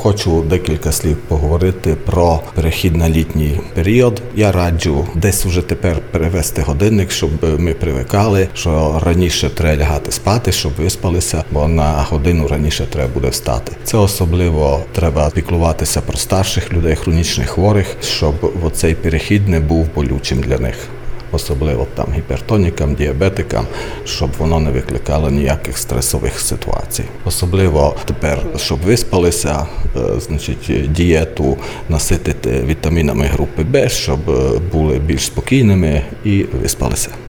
Хочу декілька слів поговорити про перехід на літній період. Я раджу десь вже тепер перевести годинник, щоб ми привикали, що раніше треба лягати спати, щоб виспалися, бо на годину раніше треба буде встати. Це особливо треба піклуватися про старших людей, хронічних хворих, щоб оцей перехід не був болючим для них. Особливо там гіпертонікам, діабетикам, щоб воно не викликало ніяких стресових ситуацій. Особливо тепер, щоб виспалися, дієту наситити вітамінами групи Б, щоб були більш спокійними і виспалися.